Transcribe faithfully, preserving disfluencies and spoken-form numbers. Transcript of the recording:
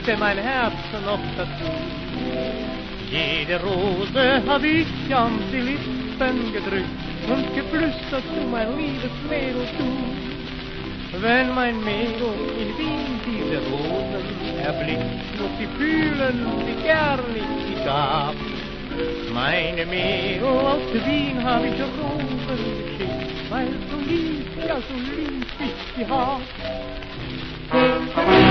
möchte mein Herz noch dazu. Jede Rose hab ich an die Lippen gedrückt und geflüstert zu mein liebes Mädel zu. Wenn mein Mädel in Wien diese Rosen erblickt, muss sie fühlen, wie gern ich sie gab. Meine Mädel aus Wien hab ich Rosen geschickt, weil so lieb, ja so lieb ich sie hab.